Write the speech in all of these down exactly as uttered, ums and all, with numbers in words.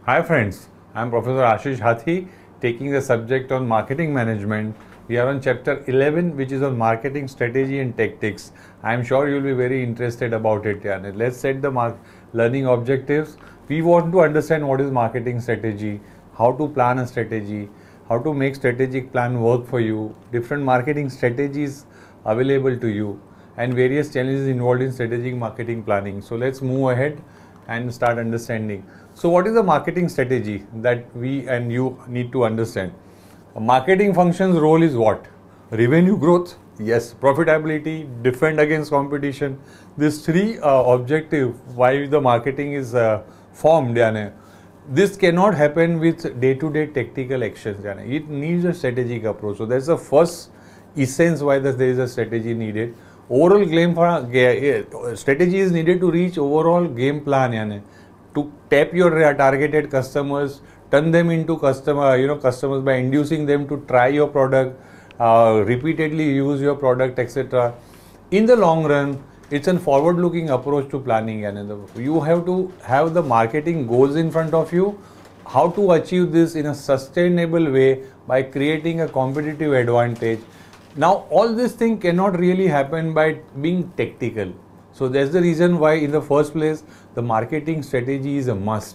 Hi friends, I am Professor Ashish Hathi taking the subject on marketing management. We are on chapter eleven, which is on marketing strategy and tactics. I am sure you will be very interested about it. Yeah. Let's set the mark learning objectives. We want to understand what is marketing strategy, how to plan a strategy, how to make strategic plan work for you, different marketing strategies available to you, and various challenges involved in strategic marketing planning. So let's move ahead and start understanding. So what is the marketing strategy that we and you need to understand? A marketing function's role is what? Revenue growth, yes. Profitability, defend against competition. These three uh, objectives why the marketing is uh, formed. Yani. This cannot happen with day-to-day tactical actions. Yani. It needs a strategic approach. So that's the first essence why there is a strategy needed. Overall game for strategy is needed to reach overall game plan. Yani. To tap your targeted customers, turn them into customer, you know, customers by inducing them to try your product, uh, repeatedly use your product, et cetera. In the long run, it's a forward-looking approach to planning. And you have to have the marketing goals in front of you. How to achieve this in a sustainable way by creating a competitive advantage. Now, all this thing cannot really happen by being tactical. So that's the reason why in the first place, the marketing strategy is a must.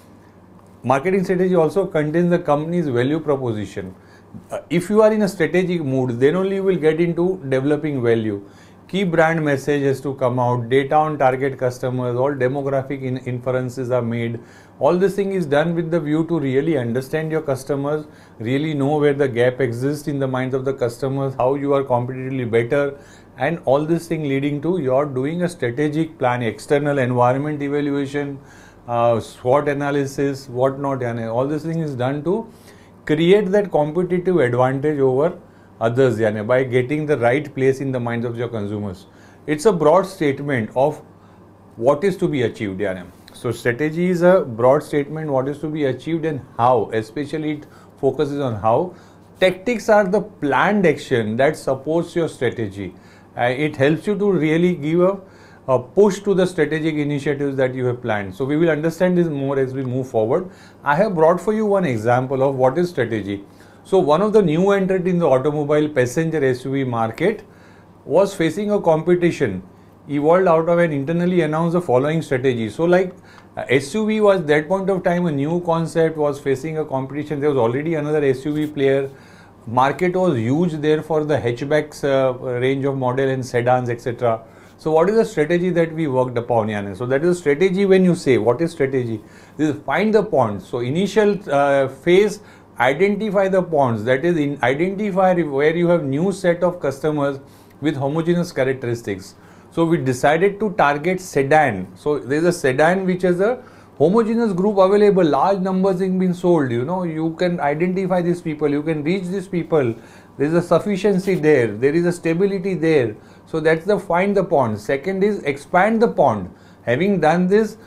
Marketing strategy also contains the company's value proposition. Uh, if you are in a strategic mood, then only you will get into developing value. Key brand message has to come out, data on target customers, all demographic in inferences are made. All this thing is done with the view to really understand your customers, really know where the gap exists in the minds of the customers, how you are competitively better, and all this thing leading to you're doing a strategic plan, external environment evaluation, uh, SWOT analysis, whatnot, and all this thing is done to create that competitive advantage over others yani, by getting the right place in the minds of your consumers. It's a broad statement of what is to be achieved. Yani. So strategy is a broad statement what is to be achieved and how, especially it focuses on how. Tactics are the planned action that supports your strategy. Uh, it helps you to really give a, a push to the strategic initiatives that you have planned. So we will understand this more as we move forward. I have brought for you one example of what is strategy. So one of the new entrant in the automobile passenger S U V market was facing a competition evolved out of an internally announced the following strategy. So like uh, S U V was that point of time a new concept, was facing a competition. There was already another S U V player. Market was huge there for the hatchbacks uh, range of model and sedans, et cetera. So what is the strategy that we worked upon, Yana? So that is strategy. When you say what is strategy, this is find the ponds. So initial uh, phase, identify the ponds. That is in identify where you have new set of customers with homogeneous characteristics. So we decided to target sedan. So there is a sedan which has a homogeneous group available, large numbers in being sold. You know, you can identify these people, you can reach these people. There is a sufficiency there, there is a stability there. So that's the find the pond. Second is expand the pond. Having done this,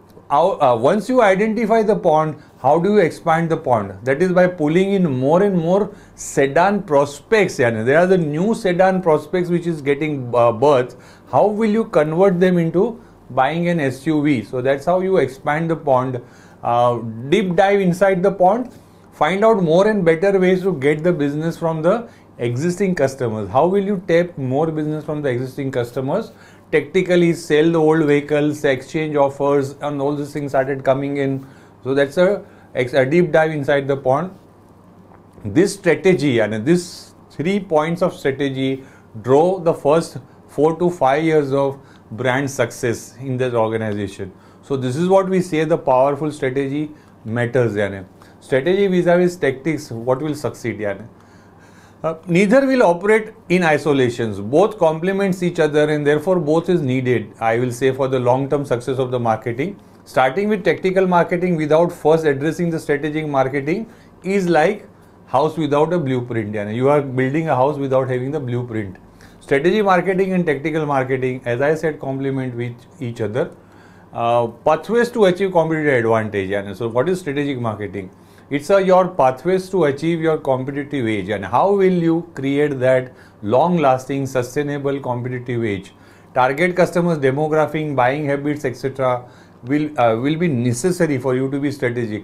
uh, once you identify the pond, how do you expand the pond? That is by pulling in more and more sedan prospects. Yani. There are the new sedan prospects which is getting uh, birth. How will you convert them into buying an S U V? So that's how you expand the pond. Uh, deep dive inside the pond, find out more and better ways to get the business from the existing customers. How will you tap more business from the existing customers? Tactically sell the old vehicles, exchange offers, and all these things started coming in. So that's a, a deep dive inside the pond. This strategy and this three points of strategy drove the first four to five years of brand success in this organization. So this is what we say the powerful strategy matters. Yani. Strategy vis-a-vis tactics, what will succeed? Yani. Uh, neither will operate in isolations. Both complements each other and therefore both is needed, I will say, for the long-term success of the marketing. Starting with tactical marketing without first addressing the strategic marketing is like house without a blueprint. Yani. You are building a house without having the blueprint. Strategy marketing and tactical marketing, as I said, complement with each other. Uh, pathways to achieve competitive advantage. Yani. So what is strategic marketing? It's a, your pathways to achieve your competitive edge, and how will you create that long-lasting, sustainable competitive edge. Target customers, demographic, buying habits, et cetera will uh, will be necessary for you to be strategic.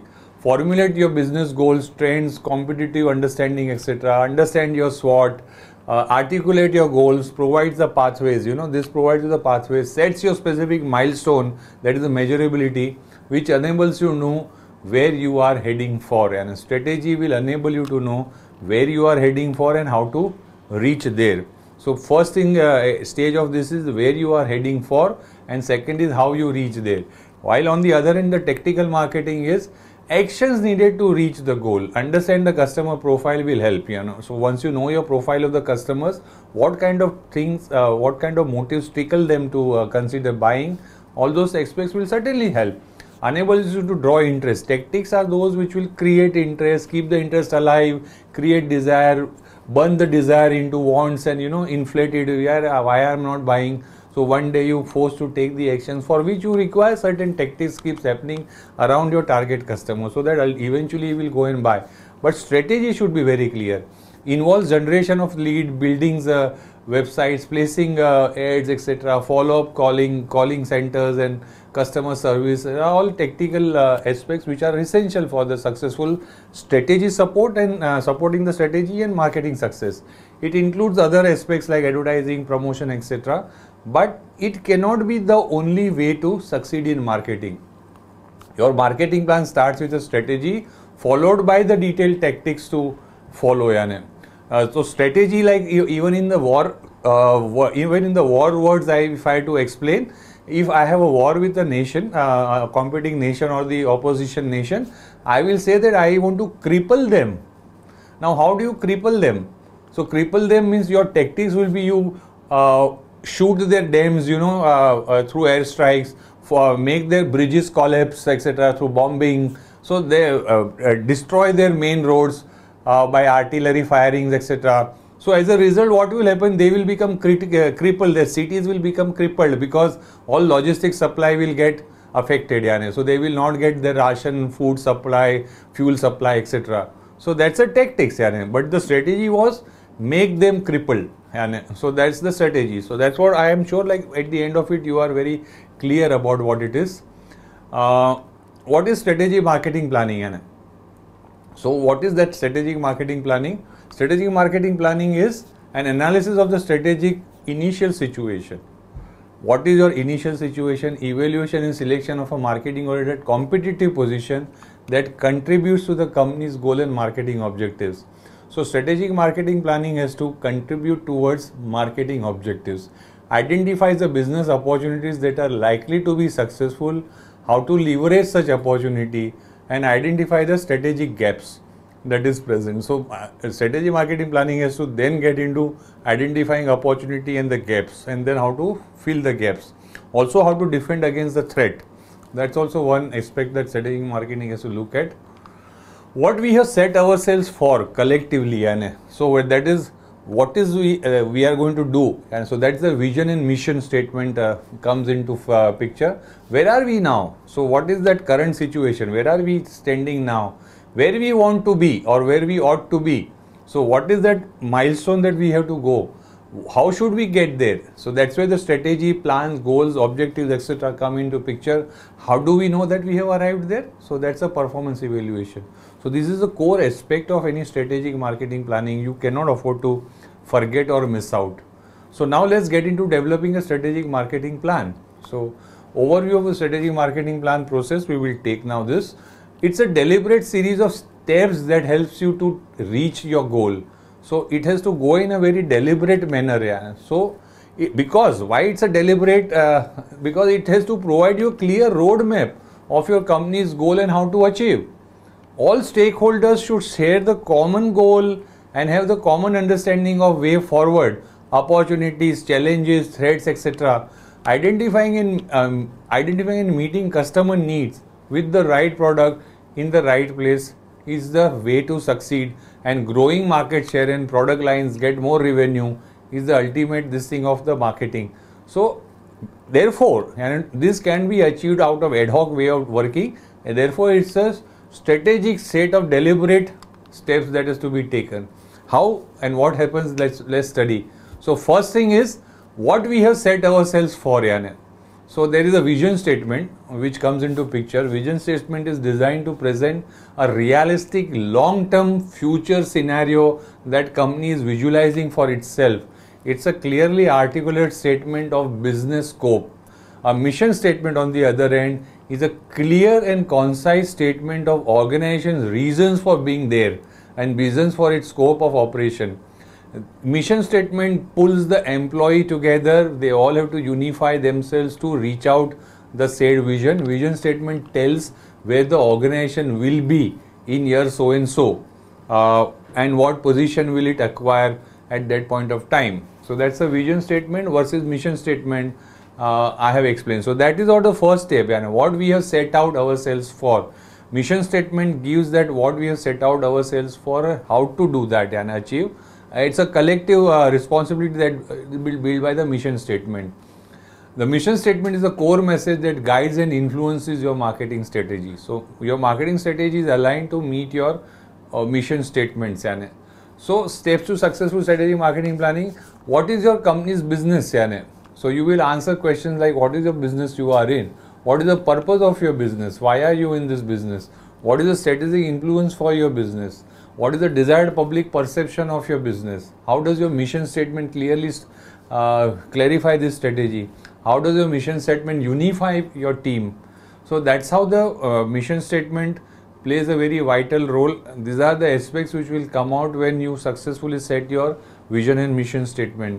formulate your business goals, trends, competitive understanding, et cetera. Understand your SWOT, uh, articulate your goals, provides the pathways. You know, this provides you the pathways, sets your specific milestone, that is the measurability, which enables you to know where you are heading for. And a strategy will enable you to know where you are heading for and how to reach there. So first thing, uh, stage of this is where you are heading for, and second is how you reach there. While on the other end, the tactical marketing is actions needed to reach the goal. Understand the customer profile will help, you know. So once you know your profile of the customers, what kind of things, uh, what kind of motives tickle them to uh, consider buying, all those aspects will certainly help. Enables you to draw interest. Tactics are those which will create interest, keep the interest alive, create desire, burn the desire into wants, and you know, inflate it. Yeah, why I'm not buying? So one day you forced to take the actions for which you require certain tactics keeps happening around your target customer, so that eventually you will go and buy. But strategy should be very clear. Involves generation of lead, buildings, uh, websites, placing uh, ads, et cetera. Follow-up calling, calling centers, and customer service are all tactical uh, aspects which are essential for the successful strategy support and uh, supporting the strategy and marketing success. It includes other aspects like advertising, promotion, et cetera. But it cannot be the only way to succeed in marketing. Your marketing plan starts with a strategy followed by the detailed tactics to follow. Yani. Uh, so strategy, like even in the war, uh, even in the war words, I if I to explain, if I have a war with a nation, uh, a competing nation or the opposition nation, I will say that I want to cripple them. Now, how do you cripple them? So cripple them means your tactics will be you uh, shoot their dams, you know, uh, uh, through airstrikes, for make their bridges collapse, et cetera, through bombing. So they uh, uh, destroy their main roads uh, by artillery firings, et cetera. So as a result, what will happen? They will become crit- uh, crippled. Their cities will become crippled because all logistics supply will get affected. Yani. So they will not get their ration, food supply, fuel supply, et cetera. So that's a tactics. Yani. But the strategy was make them crippled. Yani. So that's the strategy. So that's what I am sure. Like at the end of it, you are very clear about what it is. Uh, what is strategy marketing planning? Yani? So what is that strategic marketing planning? Strategic marketing planning is an analysis of the strategic initial situation. What is your initial situation? Evaluation and selection of a marketing oriented competitive position that contributes to the company's goal and marketing objectives. So strategic marketing planning has to contribute towards marketing objectives. Identifies the business opportunities that are likely to be successful, how to leverage such opportunity, and identify the strategic gaps that is present. So uh, strategy marketing planning has to then get into identifying opportunity and the gaps, and then how to fill the gaps. Also how to defend against the threat. That's also one aspect that strategic marketing has to look at. What we have set ourselves for collectively, and so that is what is we uh, we are going to do, and so that's the vision and mission statement uh, comes into uh, picture. Where are we now? So what is that current situation? Where are we standing now? Where we want to be or where we ought to be? So what is that milestone that we have to go? How should we get there? So that's where the strategy, plans, goals, objectives, et cetera come into picture. How do we know that we have arrived there? So that's a performance evaluation. So this is the core aspect of any strategic marketing planning. You cannot afford to forget or miss out. So now let's get into developing a strategic marketing plan. So overview of the strategic marketing plan process we will take now this. It's a deliberate series of steps that helps you to reach your goal. So it has to go in a very deliberate manner. Yeah. So it, because why it's a deliberate? Uh, because it has to provide you a clear roadmap of your company's goal and how to achieve. All stakeholders should share the common goal and have the common understanding of way forward, opportunities, challenges, threats, et cetera. Identifying and um, identifying and meeting customer needs with the right product in the right place is the way to succeed, and growing market share and product lines get more revenue is the ultimate this thing of the marketing. So therefore, and this can be achieved out of ad hoc way of working, and therefore it's a strategic set of deliberate steps that is to be taken. How and what happens, let's let's study. So first thing is what we have set ourselves for. Yani. So there is a vision statement which comes into picture. Vision statement is designed to present a realistic long-term future scenario that company is visualizing for itself. It's a clearly articulate statement of business scope. A mission statement on the other end is a clear and concise statement of organization's reasons for being there and reasons for its scope of operation. Mission statement pulls the employee together. They all have to unify themselves to reach out the said vision. Vision statement tells where the organization will be in year so and so, uh, and what position will it acquire at that point of time. So that's a vision statement versus mission statement. uh, I have explained. So that is all the first step, and what we have set out ourselves for. Mission statement gives that what we have set out ourselves for, how to do that and achieve. It's a collective uh, responsibility that will be built by the mission statement. The mission statement is the core message that guides and influences your marketing strategy. So your marketing strategy is aligned to meet your uh, mission statements. Yani. So steps to successful strategic marketing planning. What is your company's business? Yani? So you will answer questions like, what is your business you are in? What is the purpose of your business? Why are you in this business? What is the strategic influence for your business? What is the desired public perception of your business? How does your mission statement clearly uh, clarify this strategy? How does your mission statement unify your team? So that's how the uh, mission statement plays a very vital role. These are the aspects which will come out when you successfully set your vision and mission statement.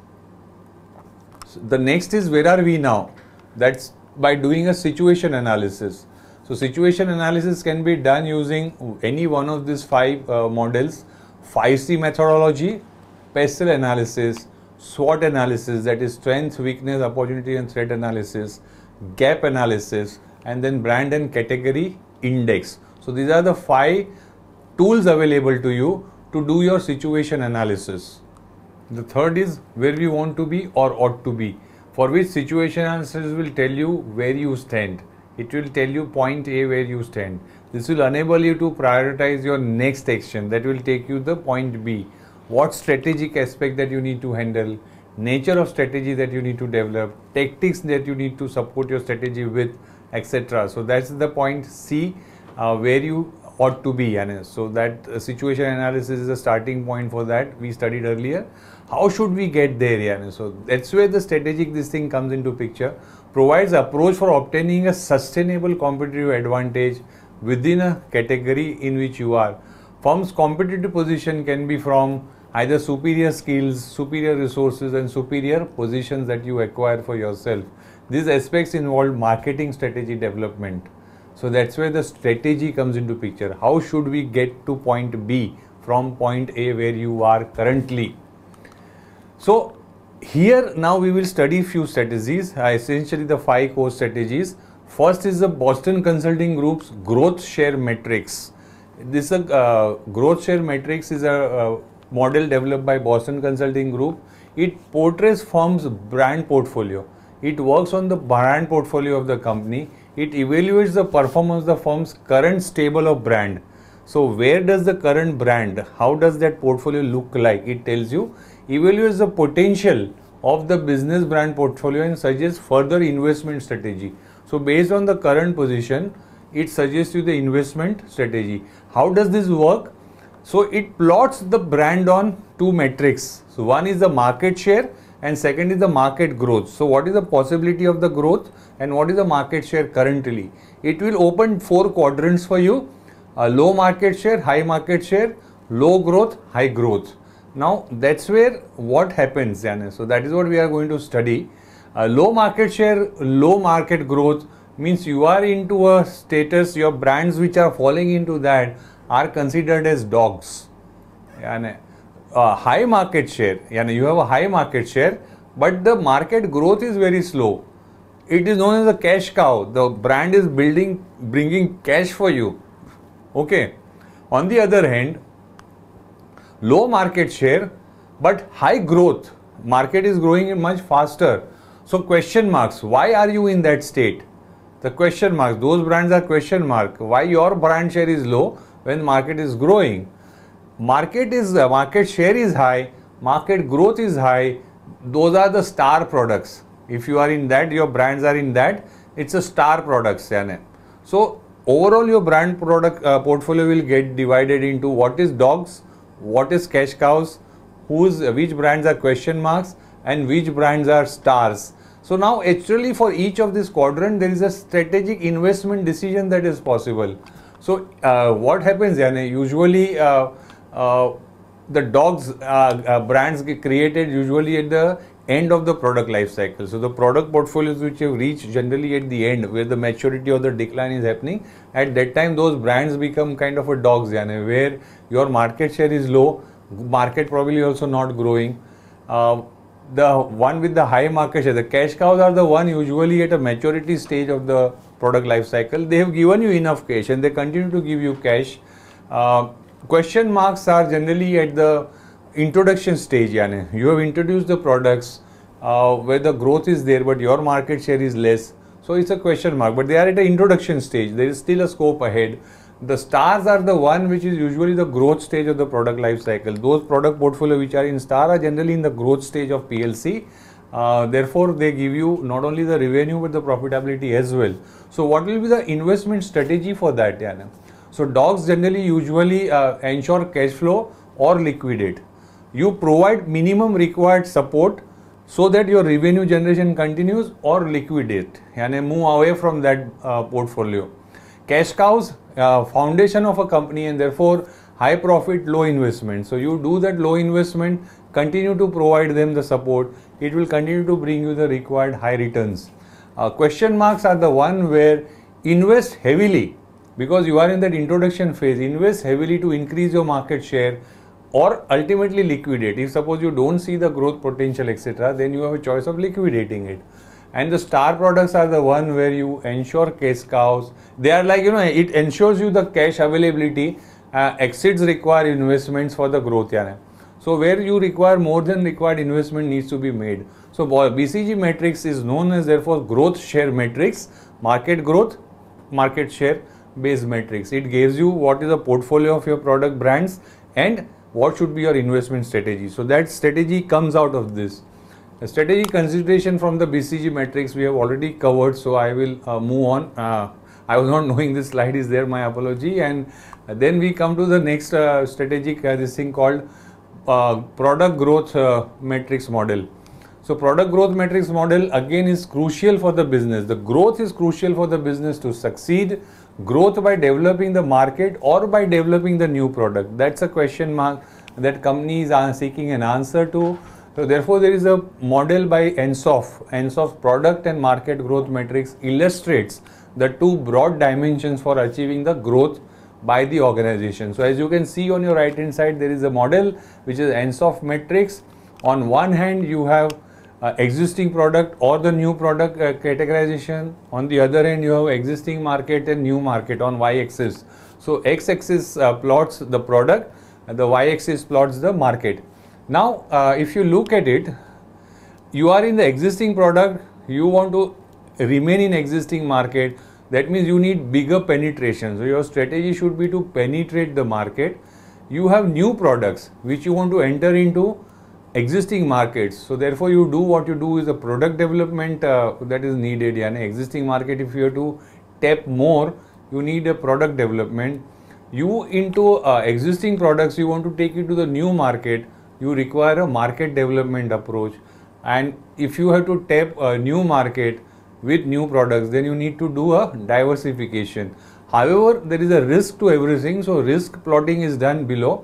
So the next is, where are we now? That's by doing a situation analysis. So situation analysis can be done using any one of these five uh, models: five C methodology, PESTEL analysis, SWOT analysis, that is strength, weakness, opportunity and threat analysis, gap analysis, and then brand and category index. So these are the five tools available to you to do your situation analysis. The third is where we want to be or ought to be, for which situation analysis will tell you where you stand. It will tell you point A where you stand. This will enable you to prioritize your next action that will take you the point B. What strategic aspect that you need to handle, nature of strategy that you need to develop, tactics that you need to support your strategy with, et cetera. So that's the point C, uh, where you ought to be. So that uh, situation analysis is the starting point for that. We studied earlier. How should we get there? So that's where the strategic this thing comes into picture. Provides approach for obtaining a sustainable competitive advantage within a category in which you are. Firm's competitive position can be from either superior skills, superior resources and superior positions that you acquire for yourself. These aspects involve marketing strategy development. So that's where the strategy comes into picture. How should we get to point B from point A where you are currently? So here now we will study few strategies, uh, essentially the five core strategies. First is the Boston Consulting Group's growth share matrix. This uh, uh, growth share matrix is a uh, model developed by Boston Consulting Group. It portrays firm's brand portfolio. It works on the brand portfolio of the company. It evaluates the performance of the firm's current stable of brand. So where does the current brand, how does that portfolio look like? It tells you. Evaluates the potential of the business brand portfolio and suggests further investment strategy. So based on the current position, it suggests you the investment strategy. How does this work? So it plots the brand on two metrics. So one is the market share and second is the market growth. So what is the possibility of the growth and what is the market share currently? It will open four quadrants for you: a low market share, high market share, low growth, high growth. Now that's where what happens, Jana. So that is what we are going to study. Uh, low market share, low market growth means you are into a status, your brands which are falling into that are considered as dogs. Jana. Uh, high market share, Jana, you have a high market share, but the market growth is very slow. It is known as a cash cow. The brand is building, bringing cash for you. Okay. On the other hand, low market share but high growth, market is growing much faster. So question marks, why are you in that state? The question marks, those brands are question mark. Why your brand share is low when market is growing? Market is market share is high, market growth is high. Those are the star products. If you are in that, your brands are in that, it's a star products. यानी. So overall your brand product uh, portfolio will get divided into what is dogs, what is cash cows, whose which brands are question marks, and which brands are stars. So now actually for each of this quadrant there is a strategic investment decision that is possible. So uh, what happens, yani, usually uh, uh, the dogs uh, uh, brands get created usually at the end of the product life cycle. So the product portfolios which have reached generally at the end where the maturity or the decline is happening, at that time those brands become kind of a dogs, yani, where your market share is low, market probably also not growing. Uh, the one with the high market share, the cash cows, are the one usually at a maturity stage of the product life cycle. They have given you enough cash and they continue to give you cash. Uh, question marks are generally at the introduction stage. Yani. You have introduced the products uh, where the growth is there but your market share is less. So it's a question mark, but they are at the introduction stage. There is still a scope ahead. The stars are the one which is usually the growth stage of the product life cycle. Those product portfolio which are in star are generally in the growth stage of P L C. Uh, therefore, they give you not only the revenue but the profitability as well. So what will be the investment strategy for that? Yana? So dogs generally usually uh, ensure cash flow or liquidate. You provide minimum required support so that your revenue generation continues or liquidate. Yani move away from that uh, portfolio. Cash cows, uh, foundation of a company, and therefore high profit, low investment. So you do that low investment, continue to provide them the support. It will continue to bring you the required high returns. Uh, question marks are the one where invest heavily because you are in that introduction phase. Invest heavily to increase your market share or ultimately liquidate. If suppose you don't see the growth potential, et cetera, then you have a choice of liquidating it. And the star products are the one where you ensure cash cows. They are like, you know, it ensures you the cash availability uh, exceeds required investments for the growth. Yeah. So where you require more than required investment needs to be made. So B C G matrix is known as therefore growth share matrix, market growth, market share based matrix. It gives you what is the portfolio of your product brands and what should be your investment strategy. So that strategy comes out of this. The strategy consideration from the B C G matrix we have already covered, so I will uh, move on. Uh, I was not knowing this slide is there, my apology. And uh, then we come to the next uh, strategic uh, this thing called uh, product growth uh, matrix model. So product growth matrix model again is crucial for the business. The growth is crucial for the business to succeed. Growth by developing the market or by developing the new product. That's a question mark that companies are seeking an answer to. So therefore, there is a model by Ansoff. Ansoff product and market growth matrix illustrates the two broad dimensions for achieving the growth by the organization. So as you can see on your right hand side, there is a model which is Ansoff matrix. On one hand, you have uh, existing product or the new product uh, categorization. On the other hand, you have existing market and new market on y-axis. So x-axis uh, plots the product, and the y-axis plots the market. Now, uh, if you look at it, you are in the existing product, you want to remain in existing market. That means you need bigger penetration. So your strategy should be to penetrate the market. You have new products which you want to enter into existing markets. So therefore, you do what you do is a product development uh, that is needed. Yani existing market, if you have to tap more, you need a product development. You into uh, existing products, you want to take it to the new market. You require a market development approach, and if you have to tap a new market with new products, then you need to do a diversification. However, there is a risk to everything, so risk plotting is done below.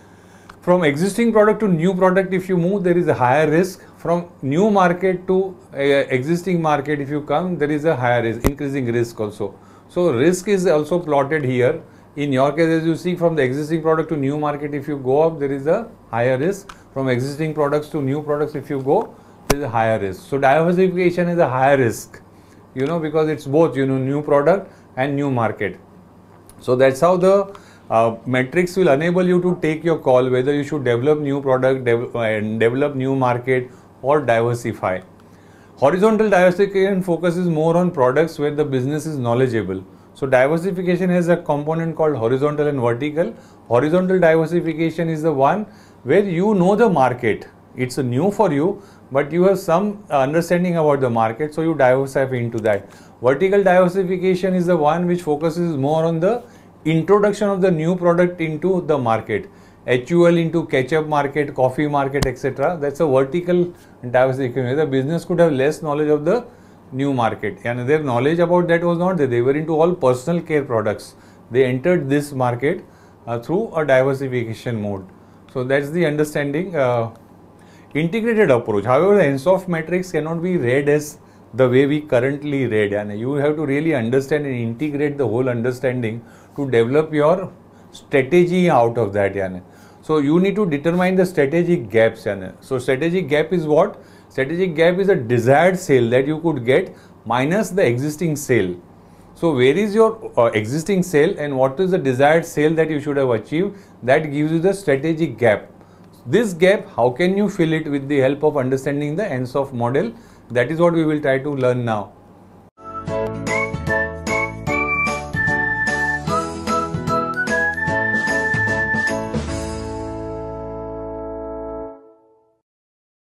From existing product to new product, if you move, there is a higher risk. From new market to uh, existing market, if you come, there is a higher risk, increasing risk also. So risk is also plotted here. In your case, as you see, from the existing product to new market, if you go up, there is a higher risk. From existing products to new products, if you go, there is a higher risk. So diversification is a higher risk, you know, because it's both, you know, new product and new market. So that's how the uh, matrix will enable you to take your call whether you should develop new product dev and develop new market or diversify. Horizontal diversification focuses more on products where the business is knowledgeable. So diversification has a component called horizontal and vertical. Horizontal diversification is the one where you know the market. It's a new for you, but you have some understanding about the market, so you diversify into that. Vertical diversification is the one which focuses more on the introduction of the new product into the market. H U L into ketchup market, coffee market, et cetera. That's a vertical diversification. The business could have less knowledge of the new market, and their knowledge about that was not there. They were into all personal care products. They entered this market uh, through a diversification mode. So that's the understanding. Uh, integrated approach. However, the ENSOF matrix cannot be read as the way we currently read, and you have to really understand and integrate the whole understanding to develop your strategy out of that. Yani. So you need to determine the strategic gaps. Yani. So strategic gap is what? Strategic gap is a desired sale that you could get minus the existing sale. So where is your uh, existing sale and what is the desired sale that you should have achieved? That gives you the strategic gap. This gap, how can you fill it with the help of understanding the ENSOF model? That is what we will try to learn now.